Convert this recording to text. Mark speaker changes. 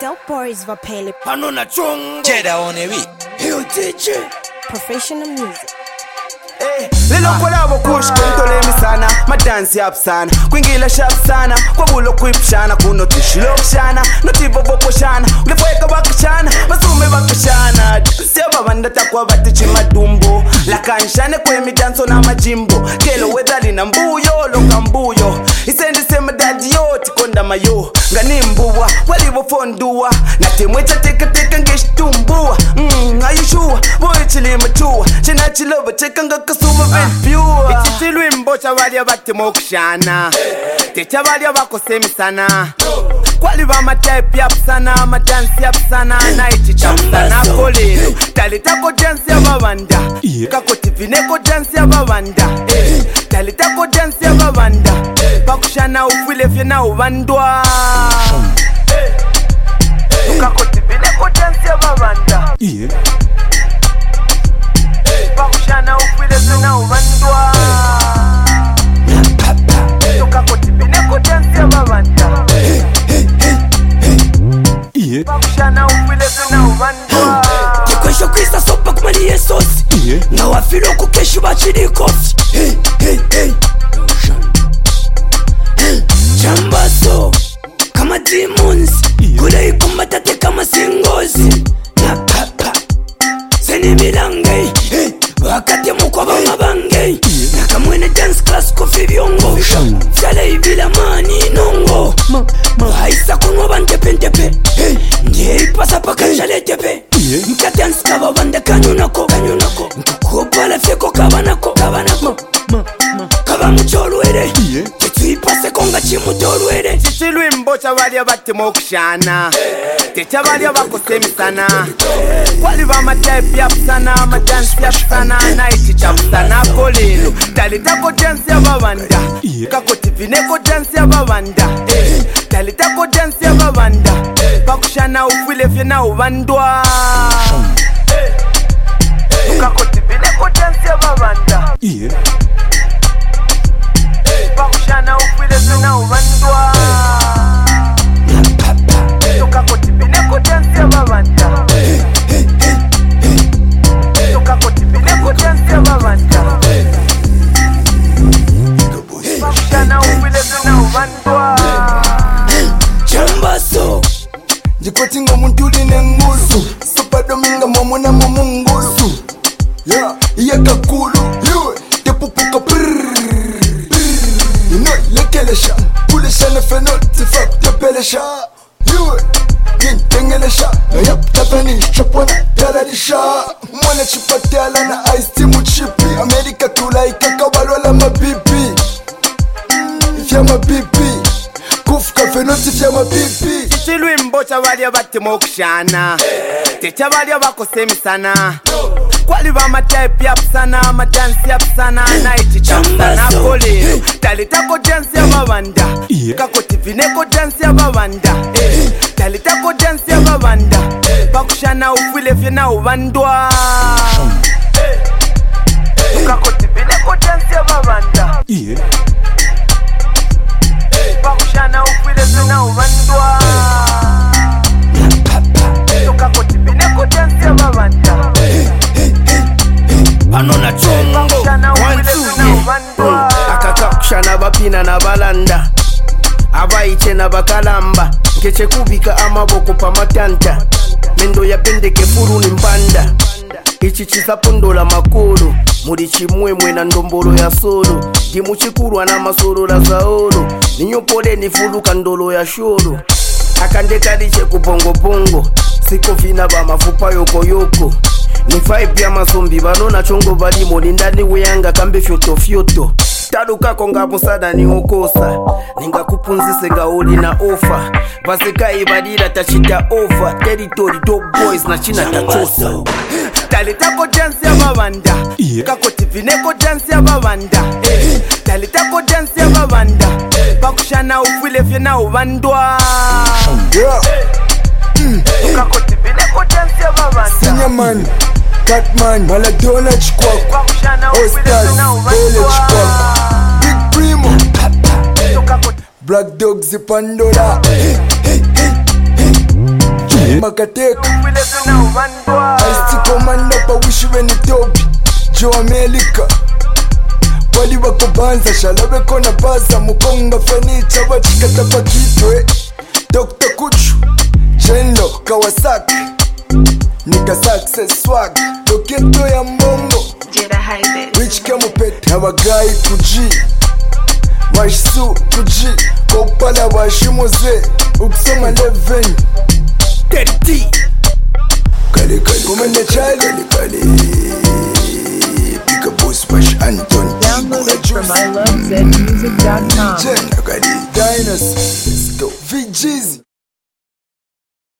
Speaker 1: Del Boris Vapele.
Speaker 2: Panona chongo
Speaker 3: Jeda on a week.
Speaker 2: Hiyo DJ
Speaker 1: Professional music.
Speaker 4: Lelo kolabo kush kontolemi sana madansi up sana kwingila sharp sana kwa bulo kwipshana kuno tishilokshana notibobo poshana ulefoeka bakashana basume bakashana seba banda takwa batichi madumbo la kanshane kwemi danso na majimbo kelo wedali na mbuyo loka mbuyo isendi sema dadi yo tikonda mayo ngani mbuwa walibo fondua natemwecha teka ngeshtumbua ayushua boy chili matua china chiloba cheka ngakasuma pure ichitilwe mbocha balia batemokshana techa balia bakosemisana kwali ba matype yap sana madansi yap sana na ichicha sana kolelo talita ko dance ya babanda kako tivine ko dance ya babanda talita ko dance ya babanda bakushana ufile fyena ubandwa kako tivine ko dance ya babanda bakushana ufile fyena ubandwa kako tivine ko dance ya babanda bakushana ufile fyena ubandwa
Speaker 2: Kwesho kwisa sopa kumali yesosi Na wafilo kukeshu bachini kosi Chambaso Kama demons Kule ikumbatate kama singozi Na papa Seni milange Wakati mukwa banga bange Na kamwene dance class kofi vyongo Fyale ibila mani nongo Haisa kunwa bante pentepe Ndiye ipasa paka jale tepe Nka dance kaba bande kanyunako Nkukupala feko kabanako Kaba mcholwere Tetu ipase konga chimutolwere
Speaker 4: chichilwe mbocha balia batemokshana techa balia bakosemisana kwali ba matype yap sana madansi yap sana na ichicha sana kolelo talita ko dance ya babanda kako tivine ko dance ya babanda talita ko dance ya babanda bakushana ufile fyena ubandwa kako tivine ko dance ya babanda bakushana ufile fyena ubandwa kako tivine ko dance ya babanda kako tivine ko dance ya babanda bakushana ufile fyena ubandwa
Speaker 2: Chambaso
Speaker 5: Jikotingo muntuli nengusu Sopa dominga momuna momungusu Iya kakulu Tepupuka prrrr Inoi lekelesha Pulesha nefenoti fuck tepelesha Nintengelesha Nayap tapeni shopwana taradisha Mwana chipatela na ice timu chipi Amerika tulaika kabalwala mabibi Ifya mabibi Kufka fenoti fya mabibi
Speaker 4: chichilwe mbocha balia batemokshana techa balia bakosemisana kwali ba matype yap sana madansi yap sana na ichicha sana kolelo talita ko dance ya babanda kako tivine ko dance ya babanda talita ko dance ya babanda bakushana ufile fyena ubandwa kako tivine ko dance ya babanda bakushana ufile fyena ubandwa kako tivine ko dance ya babanda
Speaker 2: Panona chongo
Speaker 4: akakakshana bapina na balanda abaiche na bakalamba nkeche kubika amaboko pamatanta mendo yapendeke furu ni mpanda ichi chisapondola makolo muri chimwemwe na ndombolo ya solo ndimuchikurwa na masorola zaolo ninyopole nifuluka ndolo ya shoro akandekaliche kubongo sikofina ba mafupa yokoyoko ni vibe ya masombi banona chongo balimo nindani weyanga kambe fyoto taluka konga musada ni okosa ninga kupunzise gaoli na ofa basekai badira tachita over territory top boys na china tachosa talita ko dance ya babanda kako tivine ko dance ya babanda talita ko dance ya babanda bakushana ufile fyena ubandwa kako tivine ko dance ya babanda
Speaker 5: Sinyaman Catman, Maladona Chikwak Ostars, Bele Chikwak Big Primo Black Dog Zipandola makateka Ice-T komanda pa wishiwe ni tobi Jo America Wali wako banza shalawe kona baza Mukonga furniture wachikata pakitwe Dr. Kuchu Chenlo Kawasaki Nika success swag Loketo ya mbongo Rich Kemupet Hawagai kuji Washisu kuji Kopala washimuze Uksoma 11 30 Kali Kumende Charlie Kali Pick a boss Bash Anton
Speaker 3: Download it from ilovezmusic.com.
Speaker 5: Dinos Let's go VGZ